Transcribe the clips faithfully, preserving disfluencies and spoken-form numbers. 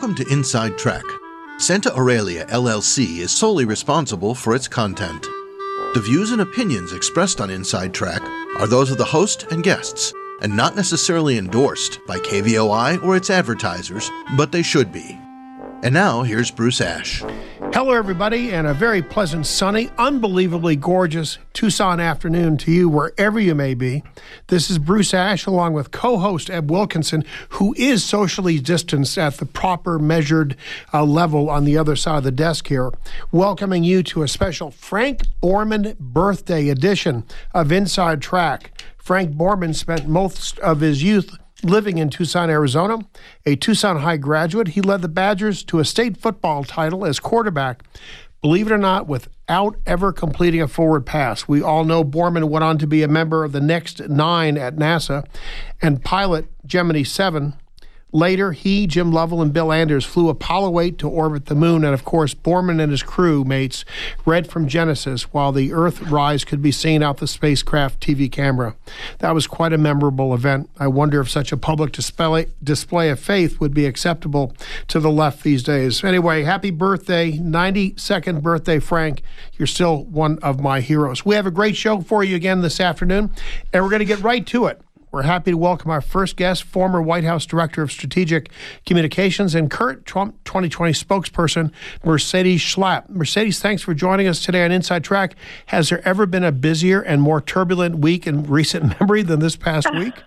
Welcome to Inside Track. Santa Aurelia L L C is solely responsible for its content. The views and opinions expressed on Inside Track are those of the host and guests, and not necessarily endorsed by K V O I or its advertisers, but they should be. And now, here's Bruce Ash. Hello, everybody, and a very pleasant, sunny, unbelievably gorgeous Tucson afternoon to you, wherever you may be. This is Bruce Ash, along with co-host Eb Wilkinson, who is socially distanced at the proper measured uh, level on the other side of the desk here, welcoming you to a special Frank Borman birthday edition of Inside Track. Frank Borman spent most of his youth living in Tucson, Arizona. A Tucson High graduate, he led the Badgers to a state football title as quarterback, believe it or not, without ever completing a forward pass. We all know Borman went on to be a member of the Next Nine at NASA and pilot Gemini seven. Later, he, Jim Lovell, and Bill Anders flew Apollo eight to orbit the moon, and of course, Borman and his crew mates read from Genesis while the Earthrise could be seen out the spacecraft T V camera. That was quite a memorable event. I wonder if such a public display, display of faith would be acceptable to the left these days. Anyway, happy birthday, ninety-second birthday, Frank. You're still one of my heroes. We have a great show for you again this afternoon, and we're going to get right to it. We're happy to welcome our first guest, former White House Director of Strategic Communications and current Trump twenty twenty spokesperson, Mercedes Schlapp. Mercedes, thanks for joining us today on Inside Track. Has there ever been a busier and more turbulent week in recent memory than this past week?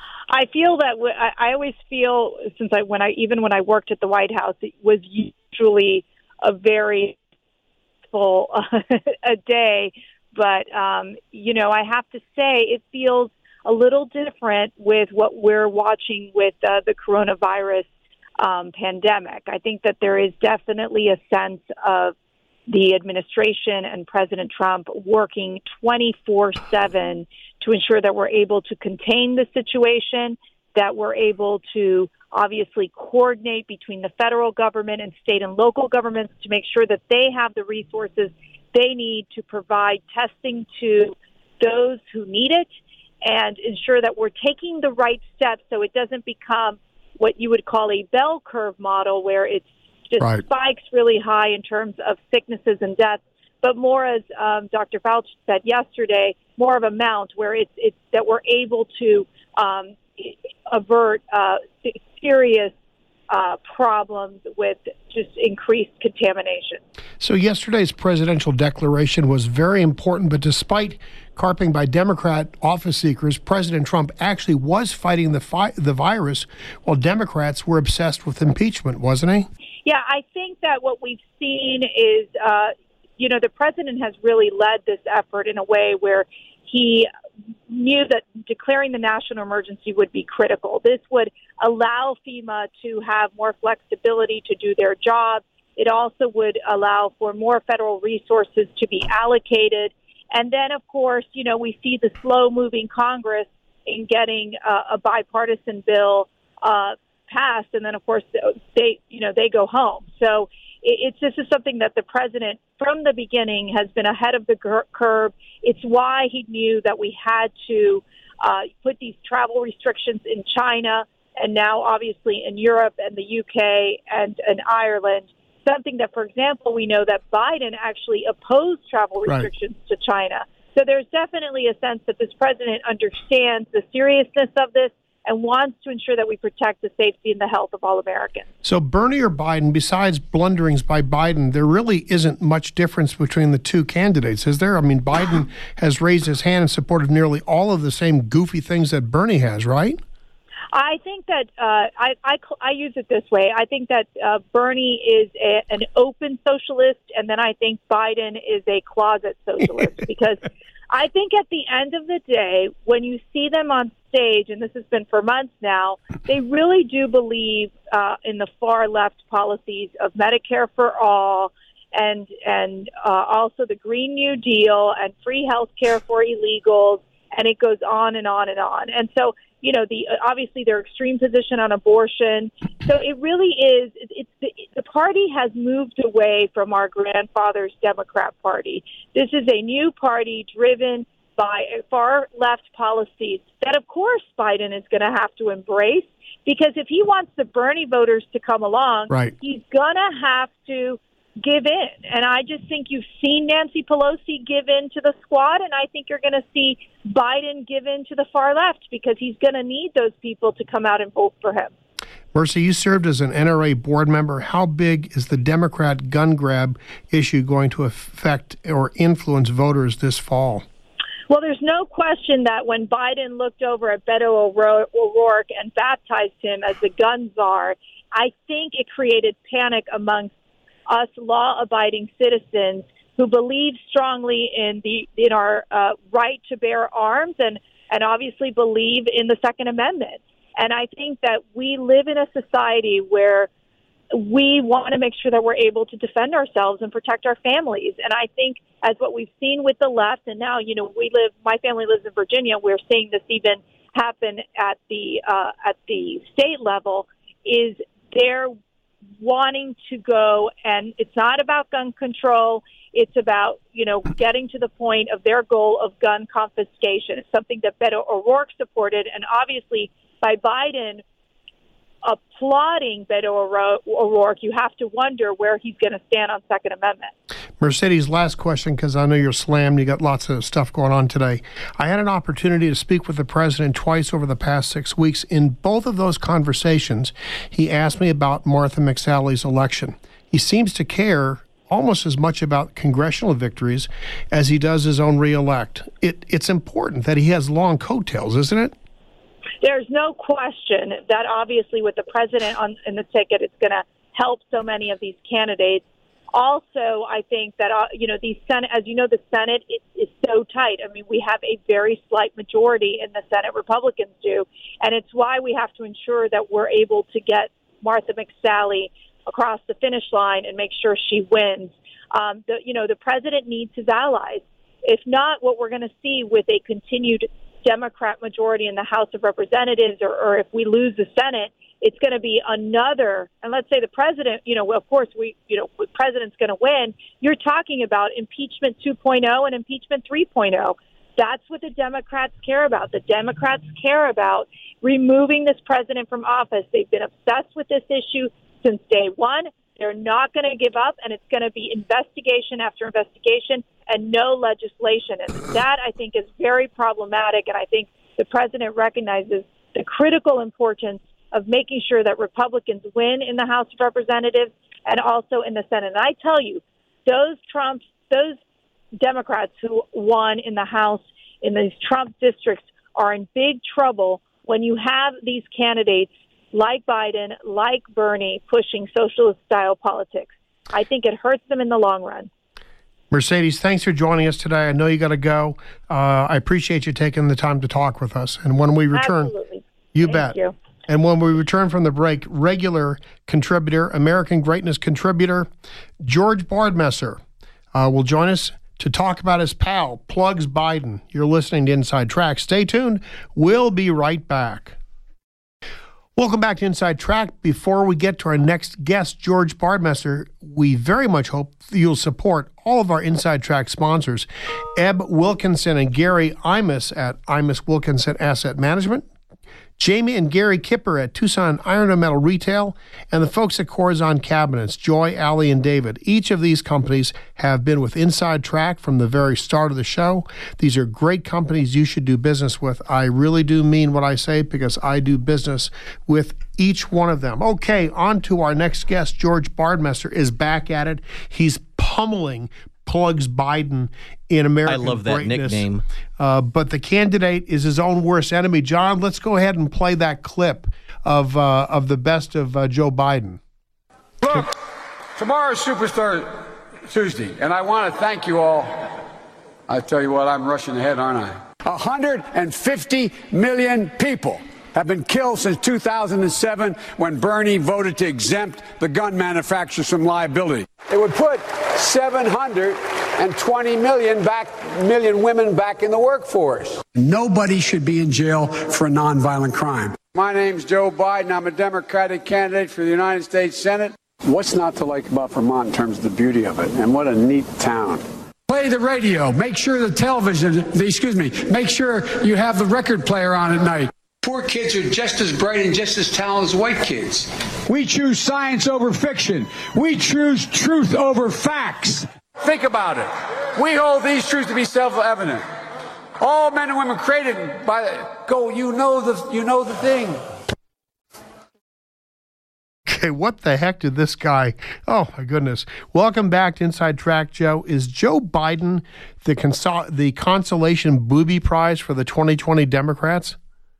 I feel that w- I, I always feel, since I when I even when I worked at the White House, it was usually a very full uh, a day. But um, you know, I have to say, it feels a little different with what we're watching with uh, the coronavirus um, pandemic. I think that there is definitely a sense of the administration and President Trump working twenty-four seven to ensure that we're able to contain the situation, that we're able to obviously coordinate between the federal government and state and local governments to make sure that they have the resources they need to provide testing to those who need it, and ensure that we're taking the right steps so it doesn't become what you would call a bell curve model where it just right. spikes really high in terms of sicknesses and deaths, but more, as um, Doctor Fauci said yesterday, more of a mount where it's, it's that we're able to um, avert uh, serious Uh, problems with just increased contamination. So yesterday's presidential declaration was very important, but despite carping by Democrat office seekers, President Trump actually was fighting the fi- the virus while Democrats were obsessed with impeachment, wasn't he? Yeah, I think that what we've seen is, uh, you know, the president has really led this effort in a way where he knew that declaring the national emergency would be critical. This would allow FEMA to have more flexibility to do their job. It also would allow for more federal resources to be allocated. And then, of course, you know, we see the slow-moving Congress in getting uh, a bipartisan bill uh, passed. And then, of course, they, you know, they go home. So it's this is something that the president, from the beginning, has been ahead of the curve. It's why he knew that we had to uh, put these travel restrictions in China and now, obviously, in Europe and the U K and, and Ireland. Something that, for example, we know that Biden actually opposed travel restrictions right. to China. So there's definitely a sense that this president understands the seriousness of this and wants to ensure that we protect the safety and the health of all Americans. So Bernie or Biden, besides blunderings by Biden, there really isn't much difference between the two candidates, is there? I mean, Biden has raised his hand in support of nearly all of the same goofy things that Bernie has, right? I think that uh, I, I, I use it this way. I think that uh, Bernie is a, an open socialist, and then I think Biden is a closet socialist because I think at the end of the day, when you see them on stage, and this has been for months now, they really do believe uh, in the far left policies of Medicare for all and and uh, also the Green New Deal and free health care for illegals, and it goes on and on and on. And so, you know, the obviously their extreme position on abortion. So it really is, it, it's the, the party has moved away from our grandfather's Democrat Party. This is a new party driven by far-left policies that, of course, Biden is going to have to embrace, because if he wants the Bernie voters to come along, right. he's going to have to give in. And I just think you've seen Nancy Pelosi give in to the squad, and I think you're going to see Biden give in to the far left, because he's going to need those people to come out and vote for him. Mercy, you served as an N R A board member. How big is the Democrat gun grab issue going to affect or influence voters this fall? Well, there's no question that when Biden looked over at Beto O'Rourke and baptized him as the gun czar, I think it created panic amongst us law-abiding citizens who believe strongly in the in our uh, right to bear arms and, and obviously believe in the Second Amendment. And I think that we live in a society where we want to make sure that we're able to defend ourselves and protect our families. And I think as what we've seen with the left, and now, you know, we live, my family lives in Virginia, we're seeing this even happen at the uh, at the state level, is they're wanting to go, and it's not about gun control. It's about, you know, getting to the point of their goal of gun confiscation. It's something that Beto O'Rourke supported, and obviously by Biden applauding Beto O'Rourke, you have to wonder where he's going to stand on Second Amendment. Mercedes, last question, because I know you're slammed. You got lots of stuff going on today. I had an opportunity to speak with the president twice over the past six weeks. In both of those conversations, he asked me about Martha McSally's election. He seems to care almost as much about congressional victories as he does his own reelect. It, it's important that he has long coattails, isn't it? There's no question that obviously with the president on in the ticket, it's going to help so many of these candidates. Also, I think that, uh, you know, the Senate, as you know, the Senate is, is so tight. I mean, we have a very slight majority in the Senate, Republicans do, and it's why we have to ensure that we're able to get Martha McSally across the finish line and make sure she wins. Um, the, you know, the president needs his allies. If not, what we're going to see with a continued Democrat majority in the House of Representatives, or, or if we lose the Senate, it's going to be another, and let's say the president, you know, of course, we, you know, the president's going to win. You're talking about impeachment two point oh and impeachment three point oh. That's what the Democrats care about. The Democrats care about removing this president from office. They've been obsessed with this issue since day one. They're not going to give up, and it's going to be investigation after investigation and no legislation. And that, I think, is very problematic, and I think the president recognizes the critical importance of making sure that Republicans win in the House of Representatives and also in the Senate. And I tell you, those Trump, those Democrats who won in the House in these Trump districts are in big trouble when you have these candidates like Biden, like Bernie, pushing socialist-style politics. I think it hurts them in the long run. Mercedes, thanks for joining us today. I know you got to go. Uh, I appreciate you taking the time to talk with us. And when we return, Absolutely. you Thank bet. You. And when we return from the break, regular contributor, American Greatness contributor, George Bardmesser uh, will join us to talk about his pal, Plugs Biden. You're listening to Inside Track. Stay tuned. We'll be right back. Welcome back to Inside Track. Before we get to our next guest, George Bardmesser, we very much hope you'll support all of our Inside Track sponsors, Ebb Wilkinson and Gary Imus at Imus Wilkinson Asset Management, Jamie and Gary Kipper at Tucson Iron and Metal Retail, and the folks at Corazon Cabinets, Joy, Allie, and David. Each of these companies have been with Inside Track from the very start of the show. These are great companies you should do business with. I really do mean what I say because I do business with each one of them. Okay, on to our next guest. George Bardmesser is back at it. He's pummeling Plugs Biden in American I love that greatness. nickname. Uh, but the candidate is his own worst enemy. John, let's go ahead and play that clip of uh, of the best of uh, Joe Biden. Look, tomorrow's Superstar Tuesday, and I want to thank you all. I tell you what, I'm rushing ahead, aren't I? one hundred fifty million people have been killed since two thousand seven when Bernie voted to exempt the gun manufacturers from liability. It would put seven hundred twenty million back million women back in the workforce. Nobody should be in jail for a nonviolent crime. My name's Joe Biden. I'm a Democratic candidate for the United States Senate. What's not to like about Vermont in terms of the beauty of it? And what a neat town. Play the radio. Make sure the television, the, excuse me, make sure you have the record player on at night. Poor kids are just as bright and just as talented as white kids. We choose science over fiction. We choose truth over facts. Think about it. We hold these truths to be self-evident. All men and women created by go. You know the. You know the thing. Okay, what the heck did this guy... Oh, my goodness. Welcome back to Inside Track, Joe. Is Joe Biden the consol- the consolation booby prize for the twenty twenty Democrats?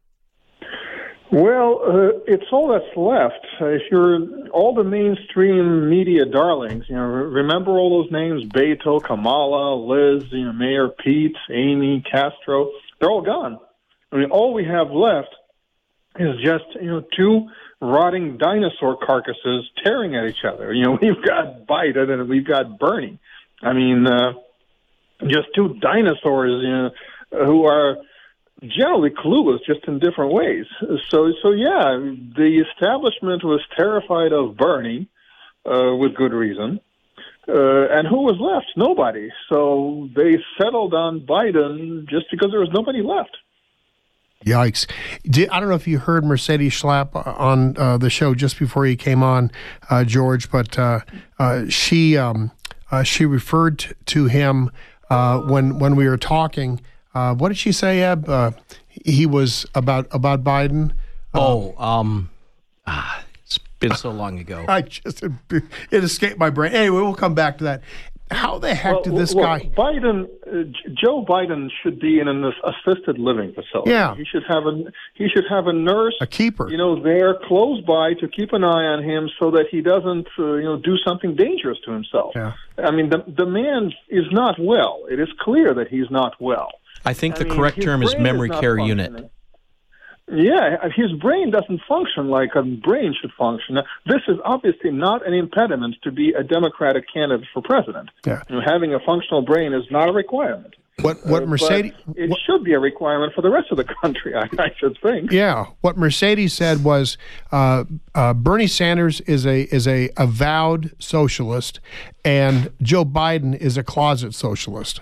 Well, uh, it's all that's left. Uh, if you're all the mainstream media darlings, you know, remember all those names, Beto, Kamala, Liz, you know, Mayor Pete, Amy, Castro, they're all gone. I mean, all we have left is just, you know, two rotting dinosaur carcasses tearing at each other. You know, we've got Biden and we've got Bernie. I mean, uh, just two dinosaurs, you know, who are generally clueless, just in different ways. So, so yeah, the establishment was terrified of Bernie, uh, with good reason. Uh, and who was left? Nobody. So they settled on Biden just because there was nobody left. Yikes. Did, I don't know if you heard Mercedes Schlapp on uh, the show just before you came on, uh, George, but uh, uh, she um, uh, she referred t- to him uh, when when we were talking. Uh, what did she say, Eb? Uh, he was about about Biden. Uh, oh, um, ah, it's been so long ago. I just it escaped my brain. Anyway, we'll come back to that. How the heck well, did this well, guy? Biden, uh, Joe Biden should be in an assisted living facility. Yeah, he should have a he should have a nurse, a keeper, you know, there close by to keep an eye on him so that he doesn't, uh, you know, do something dangerous to himself. Yeah. I mean, the the man is not well. It is clear that he's not well. I think I the mean, correct term is memory is care functioning. unit. Yeah, his brain doesn't function like a brain should function. This is obviously not an impediment to be a Democratic candidate for president. Yeah. You know, having a functional brain is not a requirement. What what Uh, Mercedes? but it what, should be a requirement for the rest of the country, I, I should think. Yeah, what Mercedes said was uh, uh, Bernie Sanders is a is a avowed socialist, and Joe Biden is a closet socialist.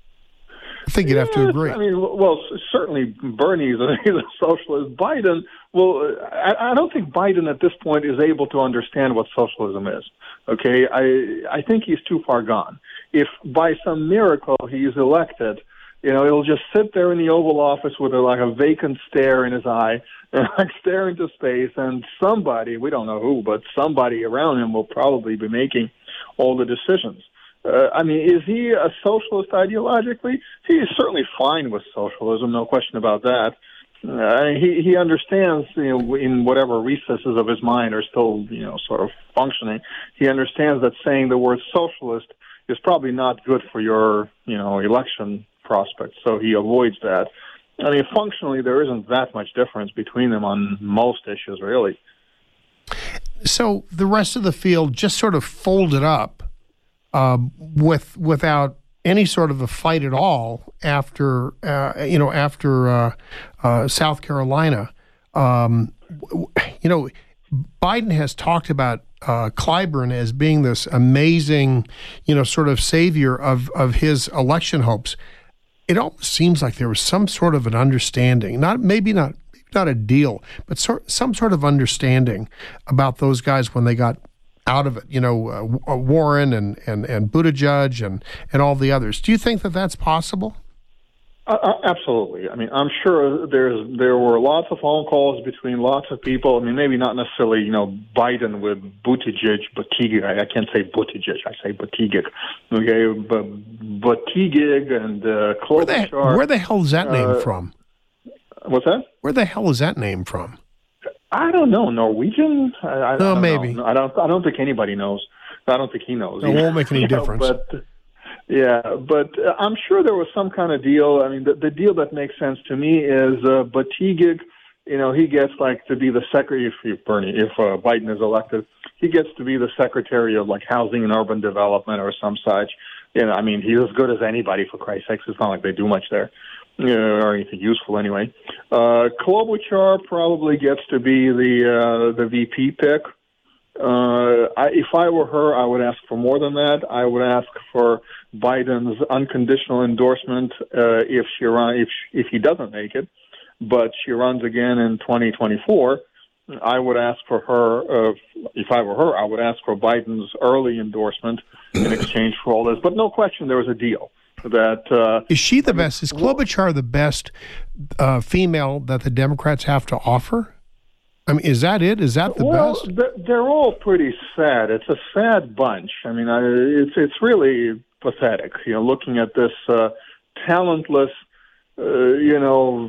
I think you'd have to Yes, agree. I mean, well, certainly Bernie is a, is a socialist. Biden, well, I, I don't think Biden at this point is able to understand what socialism is. Okay, I I think he's too far gone. If by some miracle he's elected, you know, he'll just sit there in the Oval Office with a, like a vacant stare in his eye, and like stare into space, and somebody, we don't know who, but somebody around him will probably be making all the decisions. Uh, I mean, is he a socialist ideologically? He is certainly fine with socialism, no question about that. Uh, he he understands, you know, in whatever recesses of his mind are still, you know, sort of functioning. He understands that saying the word socialist is probably not good for your, you know, election prospects. So he avoids that. I mean, functionally, there isn't that much difference between them on most issues, really. So the rest of the field just sort of folded up. Um, with without any sort of a fight at all after uh, you know after uh, uh, South Carolina, um, you know, Biden has talked about uh, Clyburn as being this amazing, you know, sort of savior of of his election hopes. It almost seems like there was some sort of an understanding, not maybe not maybe not a deal, but sort, some sort of understanding about those guys when they got out of it, you know, uh, Warren and, and, and Buttigieg and, and all the others. Do you think that that's possible? Uh, absolutely. I mean, I'm sure there's there were lots of phone calls between lots of people. I mean, maybe not necessarily, you know, Biden with Buttigieg, Buttigieg. I, I can't say Buttigieg. I say Buttigieg. Okay, but Buttigieg and uh, Klobuchar. Where the, where the hell is that uh, name from? What's that? Where the hell is that name from? I don't know. Norwegian? I, I, no, I don't maybe. Know. I don't. I don't think anybody knows. I don't think he knows. It won't make any you know, difference. But yeah, but uh, I'm sure there was some kind of deal. I mean, the, the deal that makes sense to me is uh, Buttigieg. You know, he gets like to be the secretary. If, if Bernie, if uh, Biden is elected, he gets to be the secretary of like housing and urban development or some such. You know, I mean, he's as good as anybody, for Christ's sakes. It's not like they do much there. You know, or anything useful anyway. Uh, Klobuchar probably gets to be the uh, the V P pick. Uh, I, if I were her, I would ask for more than that. I would ask for Biden's unconditional endorsement uh, if she run, if if he doesn't make it, but she runs again in twenty twenty-four. I would ask for her. Uh, if I were her, I would ask for Biden's early endorsement in exchange for all this. But no question, there was a deal. That uh, is she the best? Is Klobuchar the best uh, female that the Democrats have to offer? I mean, is that it? Is that the well, best? They're all pretty sad. It's a sad bunch. I mean, I, it's it's really pathetic. You know, looking at this uh, talentless, uh, you know,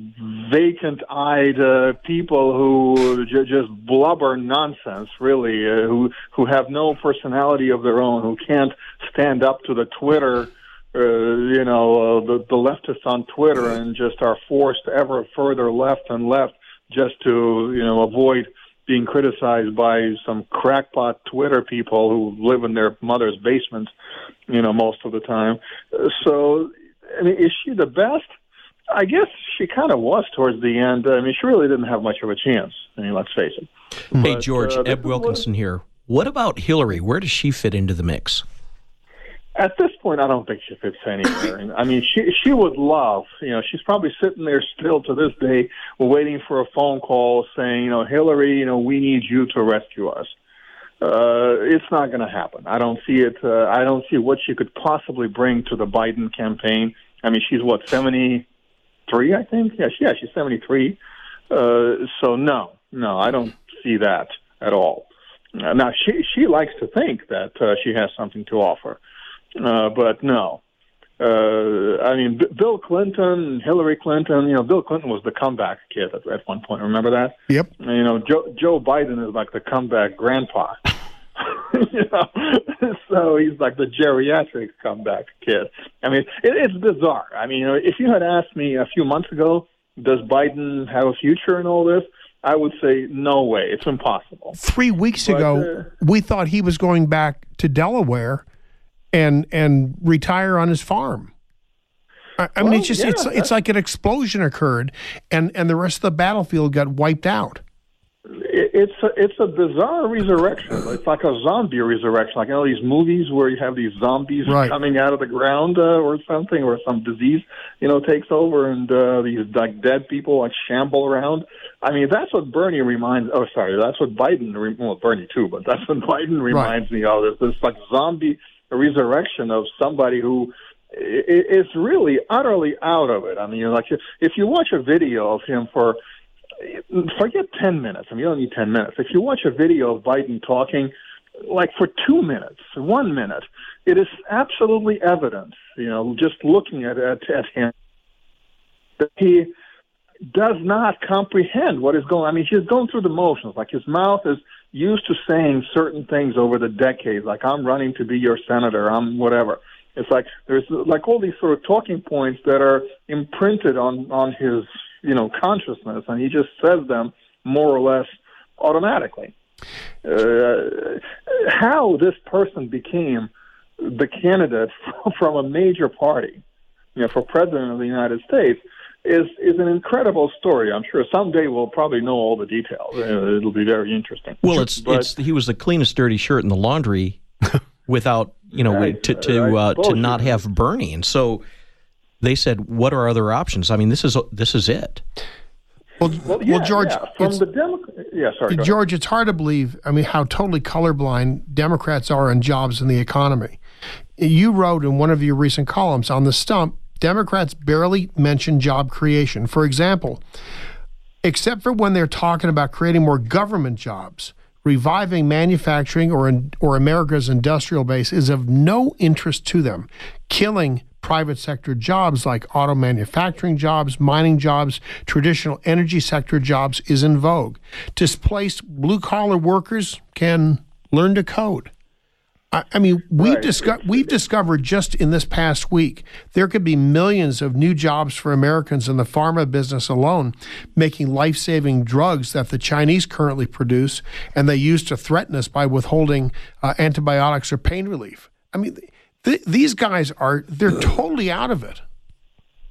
vacant-eyed uh, people who j- just blubber nonsense. Really, uh, who who have no personality of their own, who can't stand up to the Twitter. Uh, you know, uh, the, the leftists on Twitter, and just are forced ever further left and left just to, you know, avoid being criticized by some crackpot Twitter people who live in their mother's basement, you know, most of the time. Uh, so, I mean, is she the best? I guess she kind of was towards the end. I mean, she really didn't have much of a chance. I mean, let's face it. Hey, but, George, uh, Eb Wilkinson here. What about Hillary? Where does she fit into the mix? At this point, I don't think she fits anywhere. I mean, she she would love, you know, she's probably sitting there still to this day waiting for a phone call saying, you know, Hillary, you know, we need you to rescue us. Uh, it's not going to happen. I don't see it. Uh, I don't see what she could possibly bring to the Biden campaign. I mean, she's, what, seventy-three, I think? Yeah, she, yeah she's seventy-three. Uh, so, no, no, I don't see that at all. Uh, now, she, she likes to think that uh, she has something to offer. Uh, but no, uh, I mean, B- Bill Clinton, Hillary Clinton, you know, Bill Clinton was the comeback kid at, at one point. Remember that? Yep. You know, Joe, Joe Biden is like the comeback grandpa. you know, so he's like the geriatric comeback kid. I mean, it, it's bizarre. I mean, you know, if you had asked me a few months ago, does Biden have a future in all this? I would say no way. It's impossible. Three weeks but, ago, uh, we thought he was going back to Delaware and and retire on his farm. I, I well, mean, it's just yeah, it's it's like an explosion occurred, and, and the rest of the battlefield got wiped out. It, it's a, it's a bizarre resurrection. It's like a zombie resurrection, like all these movies where you have these zombies right. coming out of the ground uh, or something, or some disease, you know, takes over, and uh, these like dead people like shamble around. I mean, that's what Bernie reminds. Oh, sorry, that's what Biden. Re- well, Bernie too, but that's what Biden reminds right. me of. This, this like zombie resurrection of somebody who is really utterly out of it. I mean, like if you watch a video of him for, forget ten minutes. I mean, you don't need ten minutes. If you watch a video of Biden talking, like for two minutes, one minute, it is absolutely evident, you know, just looking at, at, at him, that he does not comprehend what is going on. I mean, he's going through the motions. Like his mouth is used to saying certain things over the decades, like I'm running to be your senator, I'm whatever. It's like there's like all these sort of talking points that are imprinted on, on his, you know, consciousness, and he just says them more or less automatically. Uh, how this person became the candidate from a major party, you know, for president of the United States is is an incredible story. I'm sure someday we'll probably know all the details. It'll be very interesting. Well, it's but, it's he was the cleanest dirty shirt in the laundry without, you know, I, to to uh, to not have Bernie. And so they said, what are other options? I mean, this is this is it. Well, well, yeah, well George, yeah. From the Democrat, yeah, sorry, George, it's hard to believe, I mean, how totally colorblind Democrats are on jobs and the economy. You wrote in one of your recent columns on The Stump, Democrats barely mention job creation. For example, except for when they're talking about creating more government jobs, reviving manufacturing or in, or America's industrial base is of no interest to them. Killing private sector jobs like auto manufacturing jobs, mining jobs, traditional energy sector jobs is in vogue. Displaced blue-collar workers can learn to code. I, I mean, we've, right. disco- we've discovered just in this past week, there could be millions of new jobs for Americans in the pharma business alone, making life-saving drugs that the Chinese currently produce, and they use to threaten us by withholding uh, antibiotics or pain relief. I mean, th- these guys are, they're totally out of it.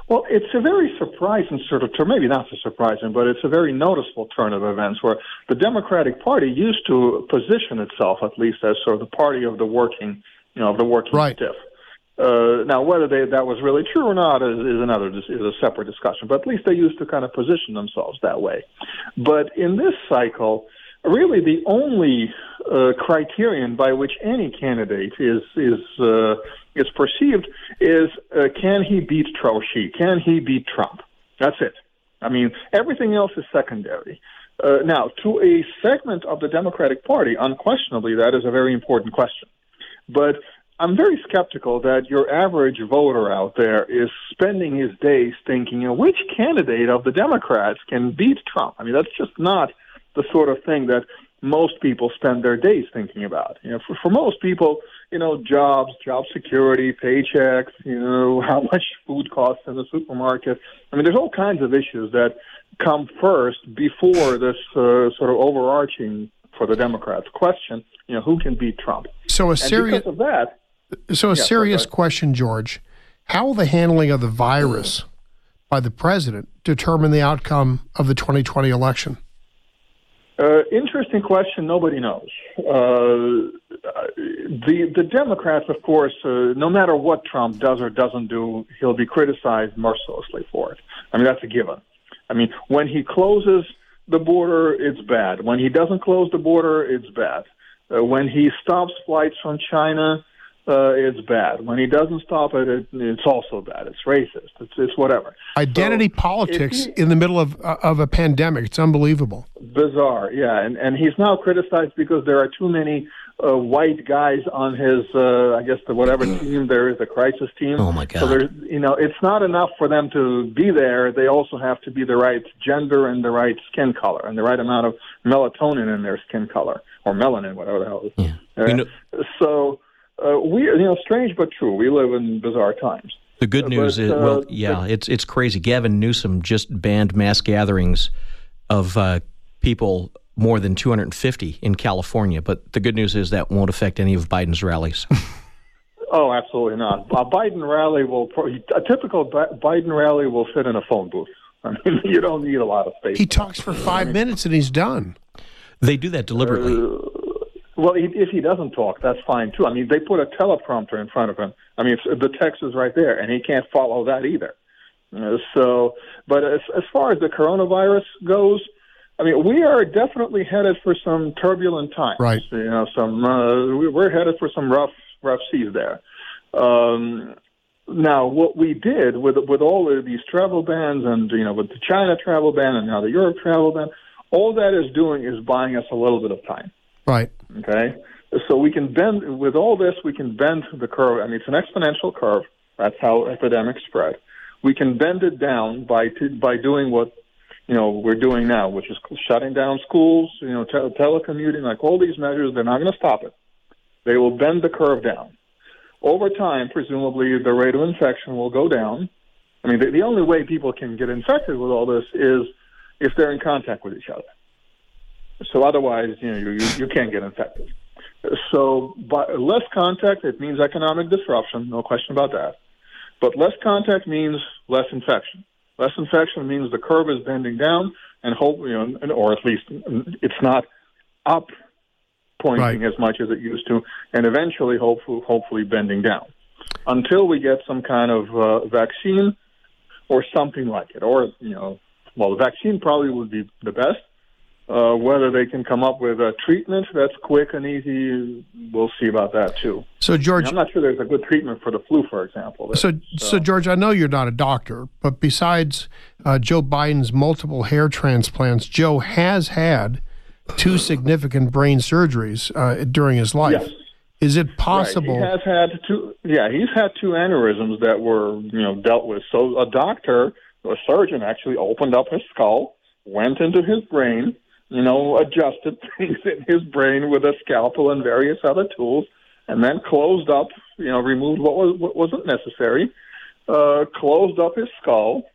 Well, it's a very surprising sort of turn, maybe not so surprising, but it's a very noticeable turn of events where the Democratic Party used to position itself, at least, as sort of the party of the working, you know, of the working right. stiff. Uh, now, whether they, that was really true or not is, is another is a separate discussion. But at least they used to kind of position themselves that way. But in this cycle, really the only uh, criterion by which any candidate is is uh, is perceived is uh, can he beat Trump? She can he beat Trump? That's it. I mean, everything else is secondary. Uh, now, to a segment of the Democratic Party, unquestionably, that is a very important question. But I'm very skeptical that your average voter out there is spending his days thinking, you know, which candidate of the Democrats can beat Trump? I mean, that's just not the sort of thing that most people spend their days thinking about. You know, for, for most people, you know, jobs, job security, paychecks, you know, how much food costs in the supermarket. I mean, there's all kinds of issues that come first before this uh, sort of overarching, for the Democrats, question, you know, who can beat Trump? So a serious, because of that, so a yeah, serious question, George. How will the handling of the virus by the president determine the outcome of the twenty twenty election? Uh, interesting question. Nobody knows. Uh, the the Democrats, of course, uh, no matter what Trump does or doesn't do, he'll be criticized mercilessly for it. I mean, that's a given. I mean, when he closes the border, it's bad. When he doesn't close the border, it's bad. Uh, when he stops flights from China, uh, it's bad. When he doesn't stop it, it it's also bad. It's racist. It's, it's whatever. Identity so politics he, in the middle of uh, of a pandemic. It's unbelievable. Bizarre, yeah. And, and he's now criticized because there are too many uh, white guys on his, uh, I guess, the whatever team there is, the crisis team. Oh, my God. So there's, you know, it's not enough for them to be there. They also have to be the right gender and the right skin color and the right amount of melatonin in their skin color, or melanin, whatever the hell it is. Yeah. Uh, you know, so uh, we, you know, strange but true. We live in bizarre times. The good news but, is, uh, well, yeah, it's it's crazy. Gavin Newsom just banned mass gatherings of uh, people more than two hundred fifty in California. But the good news is that won't affect any of Biden's rallies. Oh, absolutely not. A Biden rally will, a typical Biden rally will fit in a phone booth. I mean, you don't need a lot of space. He talks for five minutes and he's done. They do that deliberately. Uh, well, if he doesn't talk, that's fine too. I mean, they put a teleprompter in front of him. I mean, the text is right there, and he can't follow that either. Uh, so, but as, as far as the coronavirus goes, I mean, we are definitely headed for some turbulent times. Right. You know, some uh, we're headed for some rough, rough seas there. Um, now, what we did with with all of these travel bans, and you know, with the China travel ban, and now the Europe travel ban, all that is doing is buying us a little bit of time. Right. Okay. So we can bend with all this. We can bend the curve. I mean, it's an exponential curve. That's how epidemics spread. We can bend it down by t- by doing what you know we're doing now, which is shutting down schools. You know, te- telecommuting, like all these measures. They're not going to stop it. They will bend the curve down. Over time, presumably, the rate of infection will go down. I mean, the, the only way people can get infected with all this is if they're in contact with each other. So otherwise, you know, you, you, you can't get infected. So by less contact, it means economic disruption, no question about that. But less contact means less infection. Less infection means the curve is bending down, and hope, you know, or at least it's not up pointing right. as much as it used to, and eventually, hopefully, hopefully bending down, until we get some kind of uh, vaccine or something like it. Or, you know, well, the vaccine probably would be the best. Uh, whether they can come up with a treatment that's quick and easy, we'll see about that too. So, George, I mean, I'm not sure there's a good treatment for the flu, for example. So, so, so George, I know you're not a doctor, but besides uh, Joe Biden's multiple hair transplants, Joe has had two significant brain surgeries uh, during his life. Yes. Is it possible? Right. He has had two. Yeah, he's had two aneurysms that were, you know, dealt with. So, a doctor, a surgeon, actually opened up his skull, went into his brain, you know, adjusted things in his brain with a scalpel and various other tools, and then closed up, you know, removed what was what wasn't necessary, uh, closed up his skull.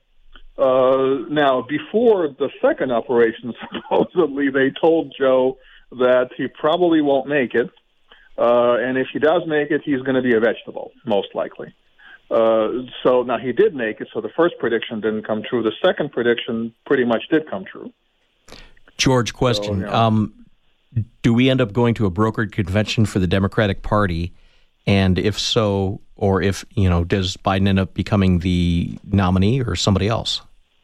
Uh, now, before the second operation, supposedly they told Joe that he probably won't make it, uh, and if he does make it, he's going to be a vegetable, most likely. Uh, so now he did make it, so the first prediction didn't come true. The second prediction pretty much did come true. George, question. So, you know, um, do we end up going to a brokered convention for the Democratic Party? And if so, or if, you know, does Biden end up becoming the nominee or somebody else?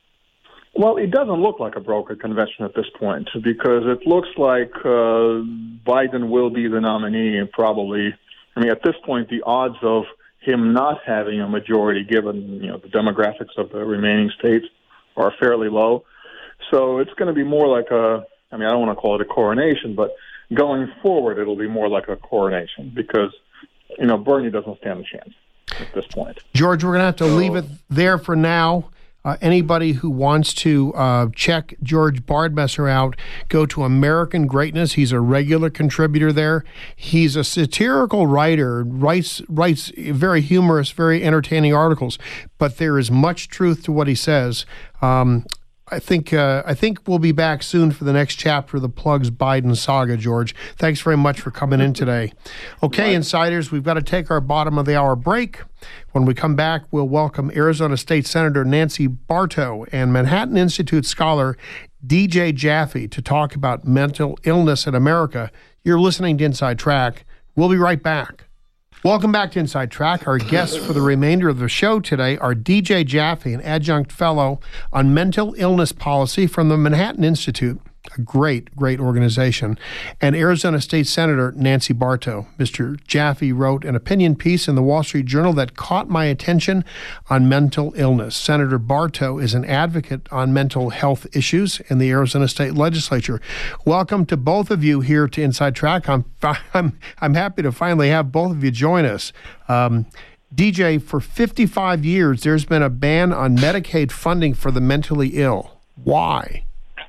Well, it doesn't look like a brokered convention at this point, because it looks like uh, Biden will be the nominee and probably, I mean, at this point, the odds of him not having a majority, given, you know, the demographics of the remaining states, are fairly low. So it's going to be more like a, I mean, I don't want to call it a coronation, but going forward, it'll be more like a coronation because, you know, Bernie doesn't stand a chance at this point. George, we're going to have to so, leave it there for now. Uh, anybody who wants to uh, check George Bardmesser out, go to American Greatness. He's a regular contributor there. He's a satirical writer, writes writes very humorous, very entertaining articles, but there is much truth to what he says. Um, I think uh, I think we'll be back soon for the next chapter of the Plugs Biden saga, George. Thanks very much for coming in today. Okay, insiders, we've got to take our bottom of the hour break. When we come back, we'll welcome Arizona State Senator Nancy Barto and Manhattan Institute scholar D J Jaffe to talk about mental illness in America. You're listening to Inside Track. We'll be right back. Welcome back to Inside Track. Our guests for the remainder of the show today are D J Jaffe, an adjunct fellow on mental illness policy from the Manhattan Institute, a great, great organization, and Arizona State Senator Nancy Barto. Mister Jaffe wrote an opinion piece in the Wall Street Journal that caught my attention on mental illness. Senator Barto is an advocate on mental health issues in the Arizona State Legislature. Welcome to both of you here to Inside Track. I'm I'm I'm happy to finally have both of you join us. Um, D J, for fifty-five years, there's been a ban on Medicaid funding for the mentally ill. Why?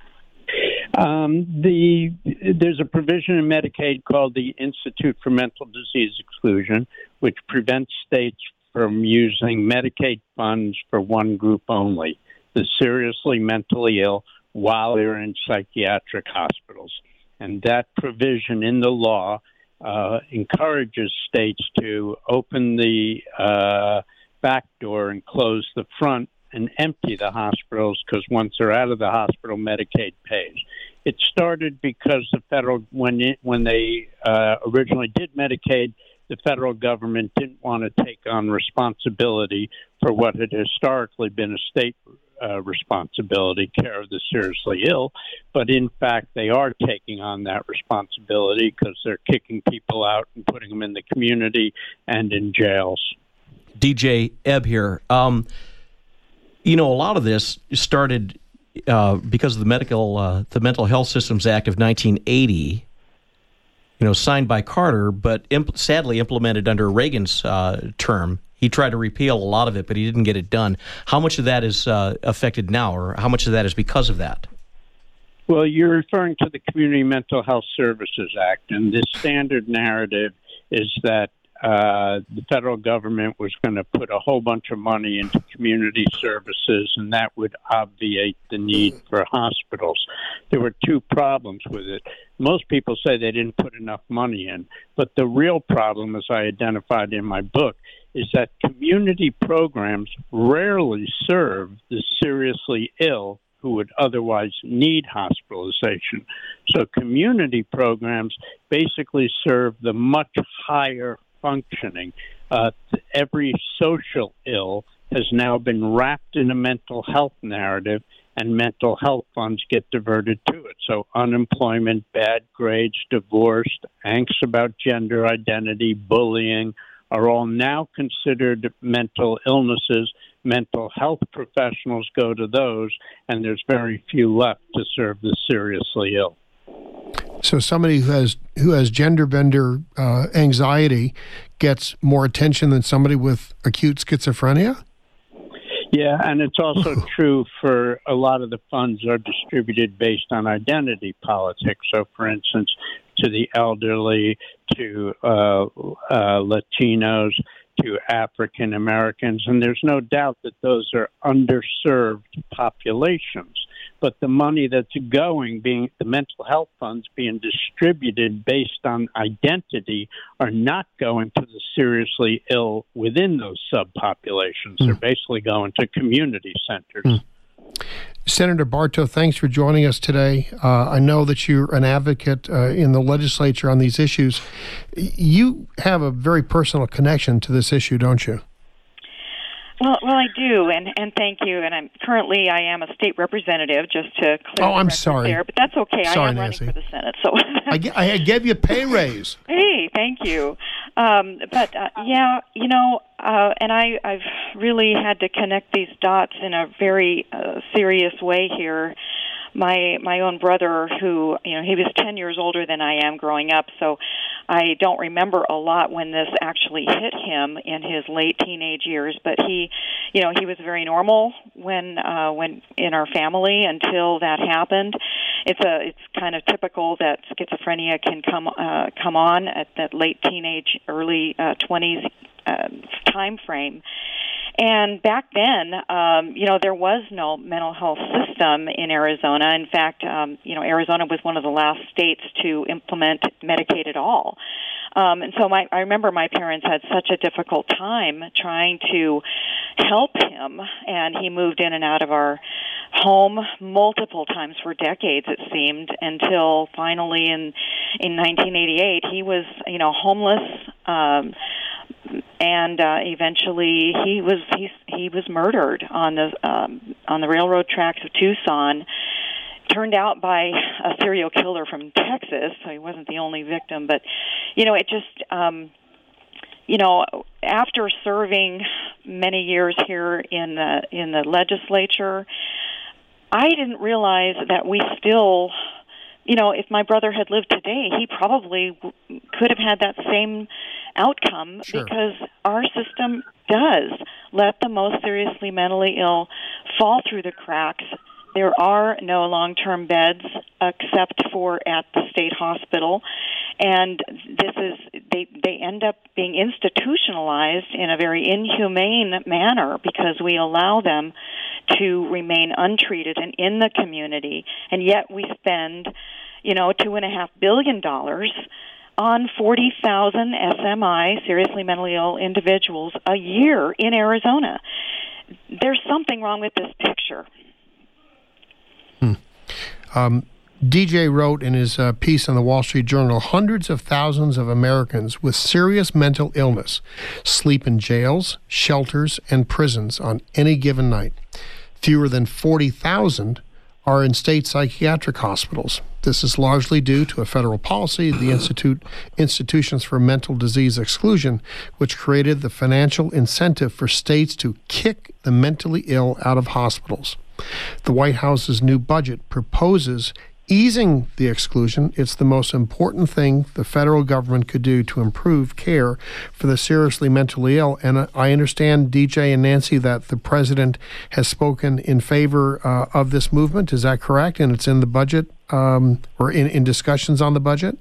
Um, the there's a provision in Medicaid called the Institute for Mental Disease Exclusion, which prevents states from using Medicaid funds for one group only, the seriously mentally ill, while they're in psychiatric hospitals. And that provision in the law uh, encourages states to open the uh, back door and close the front and empty the hospitals, because once they're out of the hospital, Medicaid pays. It started because the federal, when it, when they uh, originally did Medicaid, the federal government didn't want to take on responsibility for what had historically been a state uh, responsibility, care of the seriously ill. But in fact, they are taking on that responsibility because they're kicking people out and putting them in the community and in jails. D J Ebb here. Um, You know, a lot of this started uh, because of the medical, uh, the Mental Health Systems Act of nineteen eighty. You know, signed by Carter, but imp- sadly implemented under Reagan's uh, term. He tried to repeal a lot of it, but he didn't get it done. How much of that is uh, affected now, or how much of that is because of that? Well, you're referring to the Community Mental Health Services Act, and this standard narrative is that Uh, the federal government was going to put a whole bunch of money into community services, and that would obviate the need for hospitals. There were two problems with it. Most people say they didn't put enough money in, but the real problem, as I identified in my book, is that community programs rarely serve the seriously ill who would otherwise need hospitalization. So community programs basically serve the much higher functioning. Uh, every social ill has now been wrapped in a mental health narrative, and mental health funds get diverted to it. So unemployment, bad grades, divorce, angst about gender identity, bullying are all now considered mental illnesses. Mental health professionals go to those, and there's very few left to serve the seriously ill. So somebody who has who has gender bender uh, anxiety gets more attention than somebody with acute schizophrenia? Yeah, and it's also true for a lot of the funds are distributed based on identity politics. So, for instance, to the elderly, to uh, uh, Latinos, to African Americans, and there's no doubt that those are underserved populations. but the money that's going, being the mental health funds being distributed based on identity, are not going to the seriously ill within those subpopulations. Mm. They're basically going to community centers. Mm. Senator Bartow, thanks for joining us today. Uh, I know that you're an advocate uh, in the legislature on these issues. You have a very personal connection to this issue, don't you? Well, well, I do, and, and thank you. And I'm currently I am a state representative, just to clear. Oh, I'm sorry, there, but that's okay. Sorry, I am Nancy. running for the Senate, so I, I gave you a pay raise. Hey, thank you. Um, but uh, yeah, you know, uh, and I I've really had to connect these dots in a very uh, serious way here. My my own brother, who, you know, he was ten years older than I am growing up, so I don't remember a lot when this actually hit him in his late teenage years. But he, you know, he was very normal when uh, when in our family until that happened. It's a it's kind of typical that schizophrenia can come uh, come on at that late teenage, early uh, twenties uh, time frame. And back then, um, you know, there was no mental health system in Arizona. In fact, um, you know, Arizona was one of the last states to implement Medicaid at all. Um, and so my, I remember my parents had such a difficult time trying to help him, and he moved in and out of our home multiple times for decades, it seemed, until finally in in nineteen eighty-eight he was, you know, homeless. Um, And uh, eventually, he was he he was murdered on the um, on the railroad tracks of Tucson. Turned out by a serial killer from Texas, so he wasn't the only victim. But you know, it just um, you know, after serving many years here in the in the legislature, I didn't realize that we still. You know, if my brother had lived today, he probably w- could have had that same outcome, sure. because our system does let the most seriously mentally ill fall through the cracks. There are no long-term beds except for at the state hospital, and this is they they end up being institutionalized in a very inhumane manner because we allow them to remain untreated and in the community, and yet we spend, you know, two and a half billion dollars on forty thousand S M I, seriously mentally ill individuals, a year in Arizona. There's something wrong with this picture. Hmm. Um, D J wrote in his uh, piece on the Wall Street Journal, hundreds of thousands of Americans with serious mental illness sleep in jails, shelters, and prisons on any given night. Fewer than forty thousand are in state psychiatric hospitals. This is largely due to a federal policy, the Institute Institutions for Mental Disease Exclusion, which created the financial incentive for states to kick the mentally ill out of hospitals. The White House's new budget proposes easing the exclusion. It's the most important thing the federal government could do to improve care for the seriously mentally ill. And I understand, D J and Nancy, that the president has spoken in favor uh, of this movement. Is that correct? And it's in the budget, um, or in, in discussions on the budget?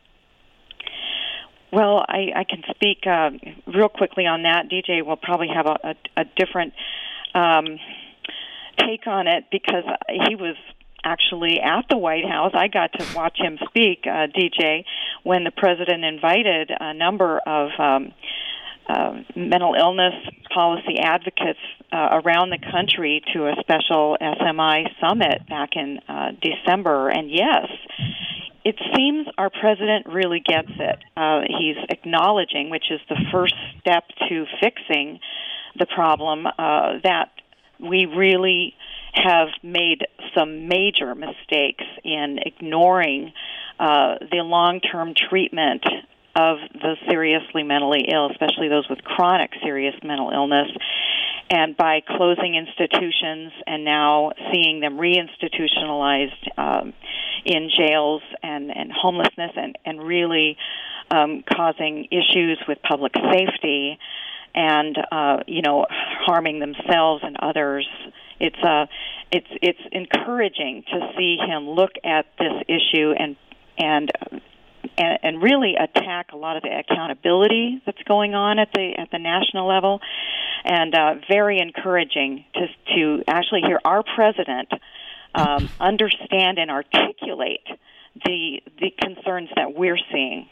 Well, I, I can speak uh, real quickly on that. D J will probably have a, a, a different um, take on it because he was actually at the White House. I got to watch him speak, uh, D J, when the president invited a number of um, uh, mental illness policy advocates uh, around the country to a special S M I summit back in uh, December. And yes, it seems our president really gets it. Uh, he's acknowledging, which is the first step to fixing the problem, uh, that we really have made some major mistakes in ignoring uh, the long-term treatment of the seriously mentally ill, especially those with chronic serious mental illness. And by closing institutions and now seeing them reinstitutionalized um, in jails and, and homelessness and, and really um, causing issues with public safety and, uh, you know, harming themselves and others. It's uh, it's it's encouraging to see him look at this issue and and and, and really attack a lot of the accountability that's going on at the at the national level, and uh, very encouraging to to actually hear our president um, understand and articulate the the concerns that we're seeing.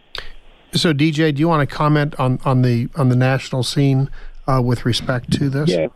So, D J, do you want to comment on, on the on the national scene uh, with respect to this? Yeah.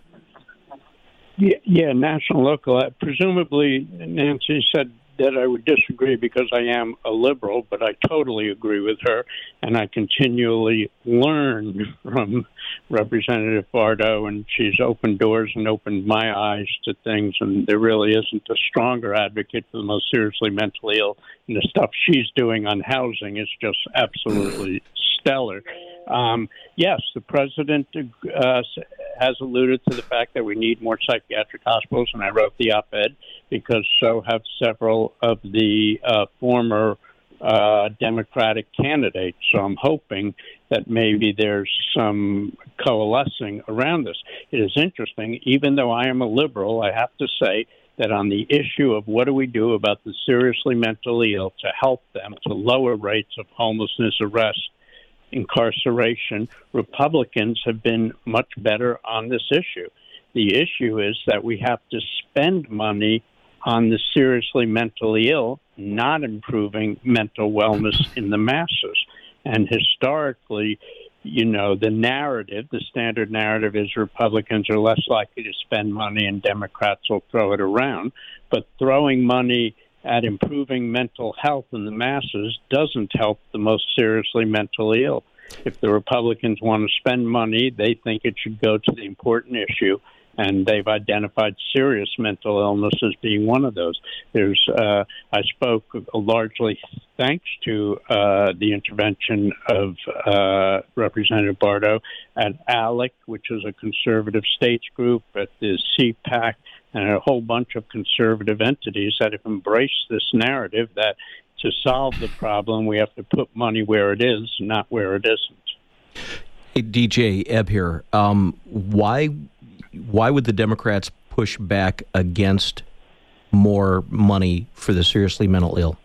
Yeah, yeah, national, local. Uh, presumably, Nancy said that I would disagree because I am a liberal, but I totally agree with her, and I continually learn from Representative Bardo, and she's opened doors and opened my eyes to things, and there really isn't a stronger advocate for the most seriously mentally ill, and the stuff she's doing on housing is just absolutely stellar. Um, yes, the president uh, has alluded to the fact that we need more psychiatric hospitals, and I wrote the op-ed because so have several of the uh, former uh, Democratic candidates. So I'm hoping that maybe there's some coalescing around this. It is interesting, even though I am a liberal, I have to say that on the issue of what do we do about the seriously mentally ill to help them to lower rates of homelessness, arrest, incarceration, Republicans have been much better on this issue. The issue is that we have to spend money on the seriously mentally ill, not improving mental wellness in the masses. And historically, you know, the narrative, the standard narrative is Republicans are less likely to spend money and Democrats will throw it around. But throwing money at improving mental health in the masses doesn't help the most seriously mentally ill. If the Republicans want to spend money, they think it should go to the important issue, and they've identified serious mental illness as being one of those. There's, uh, I spoke largely thanks to uh, the intervention of uh, Representative Bardo at ALEC, which is a conservative states group, at the C PAC, and a whole bunch of conservative entities that have embraced this narrative that to solve the problem, we have to put money where it is, not where it isn't. Hey, D J Ebb here. Um, why, why would the Democrats push back against more money for the seriously mentally ill?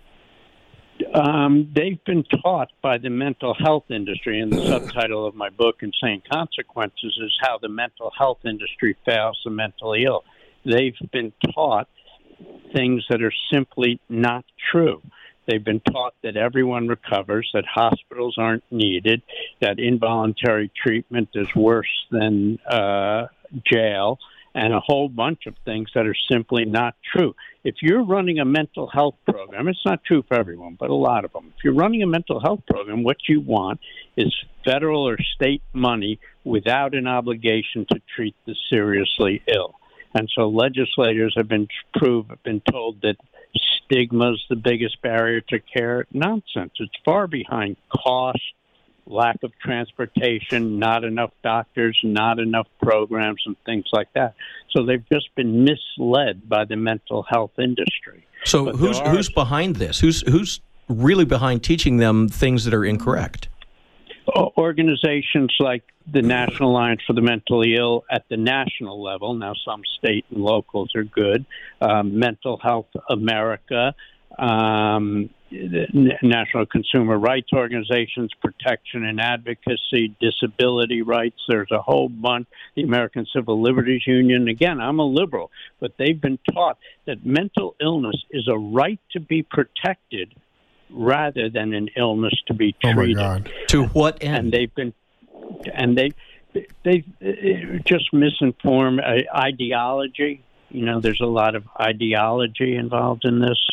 Um, they've been taught by the mental health industry, and the subtitle of my book, Insane Consequences, is how the mental health industry fails the mentally ill. They've been taught things that are simply not true. They've been taught that everyone recovers, that hospitals aren't needed, that involuntary treatment is worse than uh, jail, and a whole bunch of things that are simply not true. If you're running a mental health program, it's not true for everyone, but a lot of them. If you're running a mental health program, what you want is federal or state money without an obligation to treat the seriously ill. And so legislators have been proved, have been told that stigma is the biggest barrier to care. Nonsense. It's far behind cost, lack of transportation, not enough doctors, not enough programs, and things like that. So they've just been misled by the mental health industry. So but who's are, who's behind this? Who's who's really behind teaching them things that are incorrect? Organizations like the National Alliance for the Mentally Ill at the national level, now some state and locals are good, um, Mental Health America, um, the National Consumer Rights Organizations, Protection and Advocacy, Disability Rights. There's a whole bunch. The American Civil Liberties Union. Again, I'm a liberal, but they've been taught that mental illness is a right to be protected rather than an illness to be treated. Oh my God. To what end? And they've been, and they, they just misinform uh, ideology. You know, there's a lot of ideology involved in this.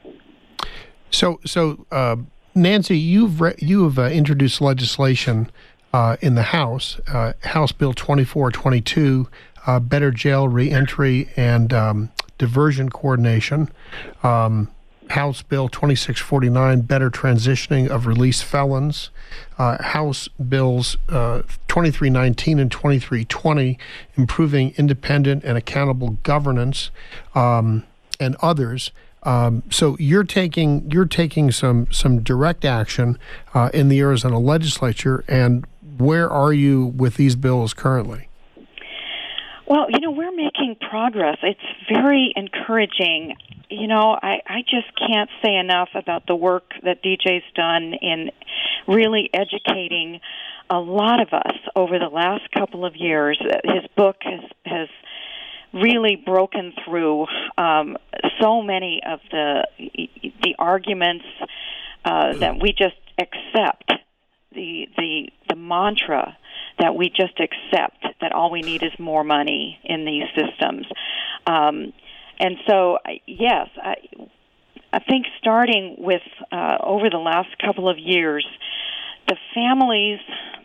So, so uh, Nancy, you've re- you have uh, introduced legislation uh, in the House, uh, House Bill twenty-four twenty-two, uh, better jail reentry and um, diversion coordination. Um, House Bill twenty-six forty-nine, better transitioning of released felons. Uh, House Bills uh, twenty-three nineteen and twenty-three twenty, improving independent and accountable governance, um, and others. Um, so you're taking you're taking some some direct action uh, in the Arizona legislature, and where are you with these bills currently? Well, you know, we're making progress. It's very encouraging. You know, I, I just can't say enough about the work that D J's done in really educating a lot of us over the last couple of years. His book has, has really broken through um, so many of the the arguments uh, that we just accept, the the the mantra that we just accept that all we need is more money in these systems. Um, and so, yes, I, I think starting with uh, over the last couple of years, the families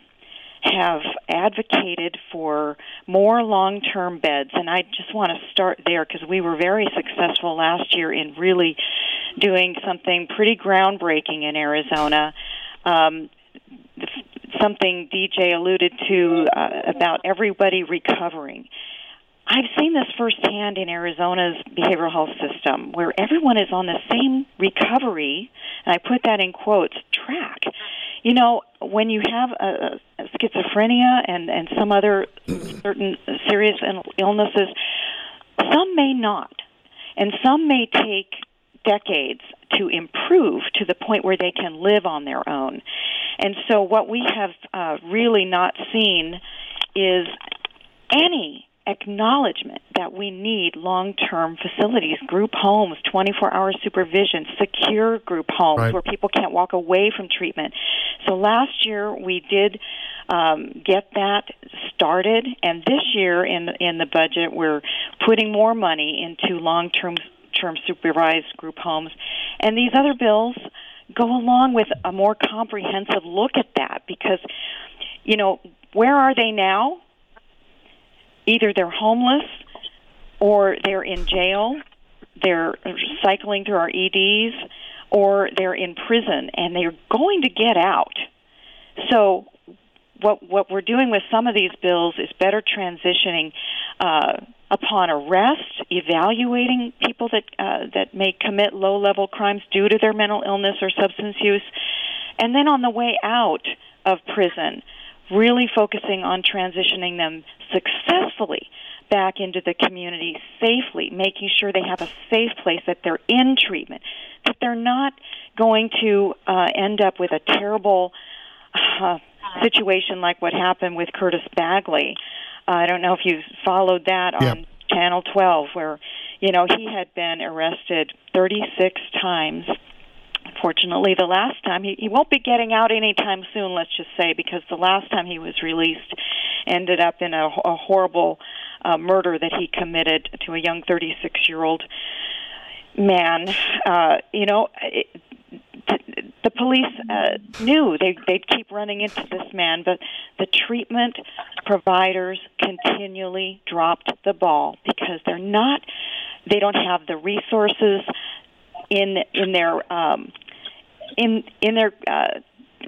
have advocated for more long-term beds, and I just want to start there because we were very successful last year in really doing something pretty groundbreaking in Arizona, um, something D J alluded to uh, about everybody recovering. I've seen this firsthand in Arizona's behavioral health system, where everyone is on the same recovery, and I put that in quotes, track. You know, when you have a, a schizophrenia and, and some other certain serious illnesses, some may not, and some may take decades to improve to the point where they can live on their own. And so what we have uh, really not seen is any acknowledgement that we need long-term facilities, group homes, twenty-four hour supervision, secure group homes right. where people can't walk away from treatment. So last year we did um, get that started, and this year in in the budget we're putting more money into long-term term supervised group homes. And these other bills go along with a more comprehensive look at that because, you know, where are they now? Either they're homeless or they're in jail, they're cycling through our E Ds, or they're in prison, and they're going to get out. So what what we're doing with some of these bills is better transitioning uh, upon arrest, evaluating people that uh, that may commit low-level crimes due to their mental illness or substance use, and then on the way out of prison, really focusing on transitioning them successfully back into the community safely, making sure they have a safe place, that they're in treatment, that they're not going to uh, end up with a terrible uh, situation like what happened with Curtis Bagley. Uh, I don't know if you followed that on yep. Channel twelve, where, you know, he had been arrested thirty-six times. Fortunately, the last time, he, he won't be getting out anytime soon, let's just say, because the last time he was released ended up in a, a horrible uh, murder that he committed to a young thirty-six-year-old man. Uh, you know, it, the, the police uh, knew they, they'd keep running into this man, but the treatment providers continually dropped the ball because they're not, they don't have the resources in in their um, in in their uh,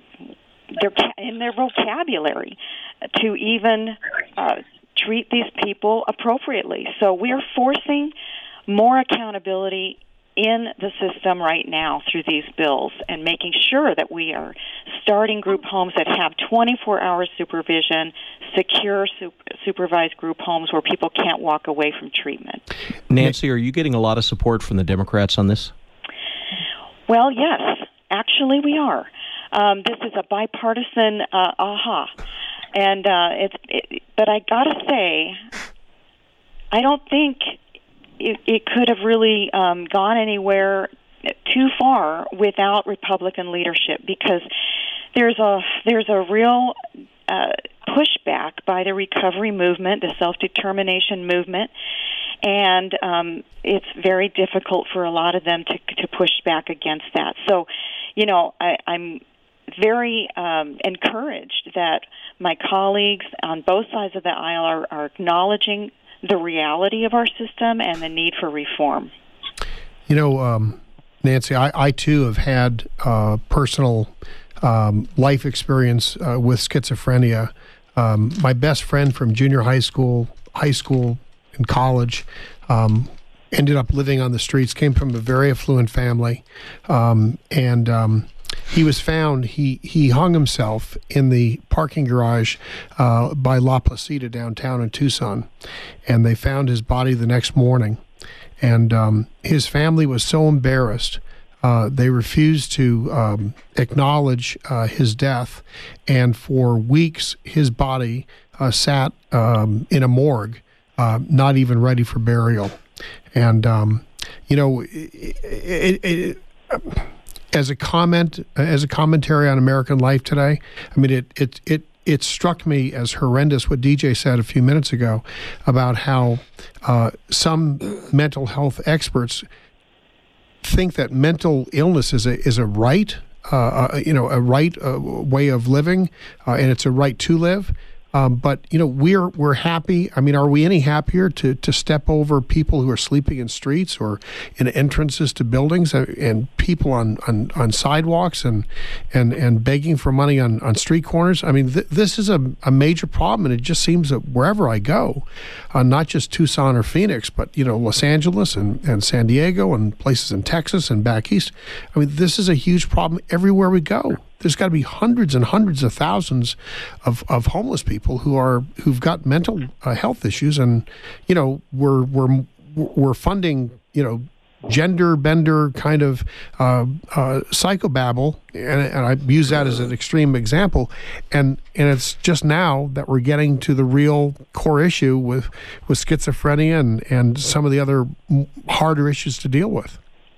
their in their vocabulary to even uh, treat these people appropriately. So we are forcing more accountability in the system right now through these bills, and making sure that we are starting group homes that have twenty-four hour supervision, secure super, supervised group homes where people can't walk away from treatment. Nancy, are you getting a lot of support from the Democrats on this? Well, yes, actually we are. Um, this is a bipartisan uh, aha, and uh, it's. It, but I gotta say, I don't think it, it could have really um, gone anywhere too far without Republican leadership, because there's a there's a real uh, pushback by the recovery movement, the self-determination movement. And um, it's very difficult for a lot of them to to push back against that. So, you know, I, I'm very um, encouraged that my colleagues on both sides of the aisle are, are acknowledging the reality of our system and the need for reform. You know, um, Nancy, I, I too have had uh, personal um, life experience uh, with schizophrenia. Um, my best friend from junior high school, high school, in college, um, ended up living on the streets, came from a very affluent family, um, and um, he was found, he, he hung himself in the parking garage uh, by La Placida downtown in Tucson, and they found his body the next morning, and um, his family was so embarrassed, uh, they refused to um, acknowledge uh, his death, and for weeks his body uh, sat um, in a morgue uh, not even ready for burial. And, um, you know, it, it, it, as a comment, as a commentary on American life today, I mean, it, it, it, it struck me as horrendous what D J said a few minutes ago about how uh, some mental health experts think that mental illness is a is a right, uh, you know, a right uh, way of living, uh, and it's a right to live. Um, but you know, we're we're happy. I mean, are we any happier to to step over people who are sleeping in streets or in entrances to buildings, uh, and people on, on, on sidewalks and and and begging for money on, on street corners? I mean, th- this is a, a major problem, and it just seems that wherever I go, uh, not just Tucson or Phoenix, but you know, Los Angeles and, and San Diego and places in Texas and back east. I mean, this is a huge problem everywhere we go. There's got to be hundreds and hundreds of thousands of, of homeless people who are who've got mental uh, health issues, and you know we're we're we're funding you know gender bender kind of uh, uh, psychobabble, and, and I use that as an extreme example, and and it's just now that we're getting to the real core issue with with schizophrenia and and some of the other harder issues to deal with.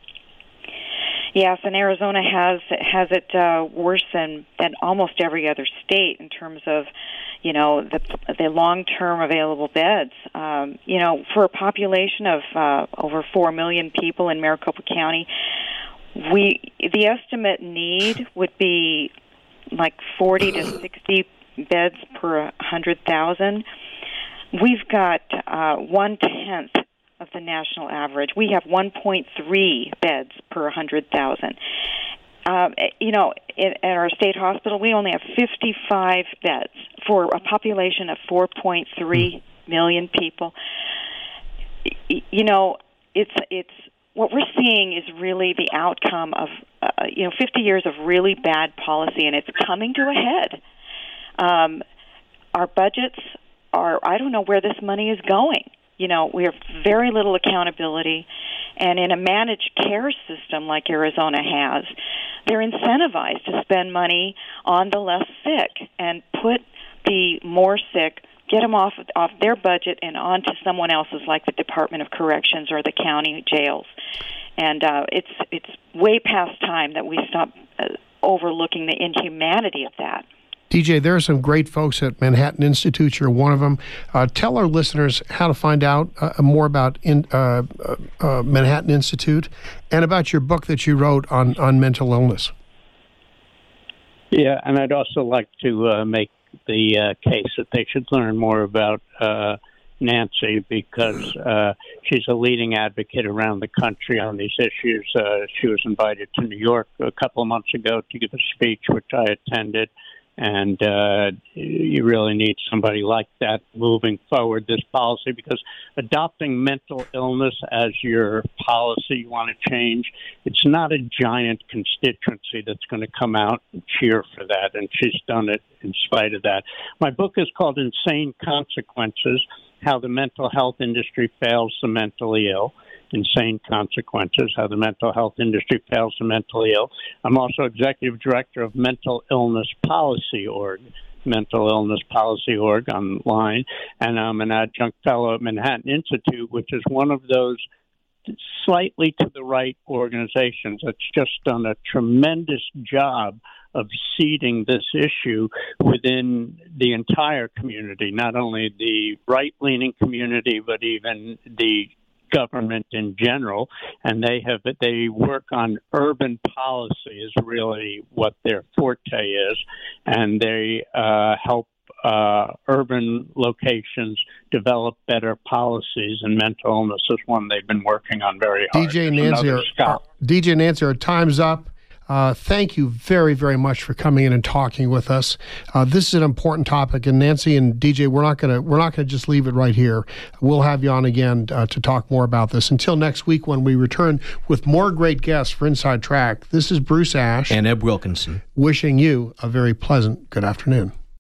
Yes, and Arizona has has it uh, worse than, than almost every other state in terms of, you know, the the long-term available beds. Um, you know, for a population of uh, over four million people in Maricopa County, we the estimate need would be like forty to sixty beds per one hundred thousand. We've got uh, one-tenth of the national average. We have one point three beds per one hundred thousand. Um, you know, at our state hospital, we only have fifty-five beds for a population of four point three million people. You know, it's it's what we're seeing is really the outcome of uh, you know fifty years of really bad policy, and it's coming to a head. Um, our budgets are, I don't know where this money is going. You know, we have very little accountability, and in a managed care system like Arizona has, they're incentivized to spend money on the less sick and put the more sick, get them off off their budget and onto someone else's, like the Department of Corrections or the county jails. And uh, it's it's way past time that we stop uh, overlooking the inhumanity of that. D J, there are some great folks at Manhattan Institute. You're one of them. Uh, tell our listeners how to find out uh, more about in, uh, uh, Manhattan Institute and about your book that you wrote on, on mental illness. Yeah, and I'd also like to uh, make the uh, case that they should learn more about uh, Nancy, because uh, she's a leading advocate around the country on these issues. Uh, she was invited to New York a couple of months ago to give a speech, which I attended. And uh, you really need somebody like that moving forward this policy, because adopting mental illness as your policy you want to change, it's not a giant constituency that's going to come out and cheer for that, and she's done it in spite of that. My book is called Insane Consequences, How the Mental Health Industry Fails the Mentally Ill. Insane Consequences, How the Mental Health Industry Fails the Mentally Ill. I'm also executive director of Mental Illness Policy Org, Mental Illness Policy Org online, and I'm an adjunct fellow at Manhattan Institute, which is one of those slightly to the right organizations that's just done a tremendous job of seeding this issue within the entire community, not only the right-leaning community, but even the government in general, and they have they work on urban policy is really what their forte is, and they uh, help uh, urban locations develop better policies, and mental illness is one they've been working on very hard. D J Nancy, our, our, D J Nancy, our time's up. Uh, thank you very, very much for coming in and talking with us. Uh, this is an important topic, and Nancy and D J, we're not going to we're not going to just leave it right here. We'll have you on again uh, to talk more about this. Until next week, when we return with more great guests for Inside Track. This is Bruce Ash and Eb Wilkinson, wishing you a very pleasant good afternoon.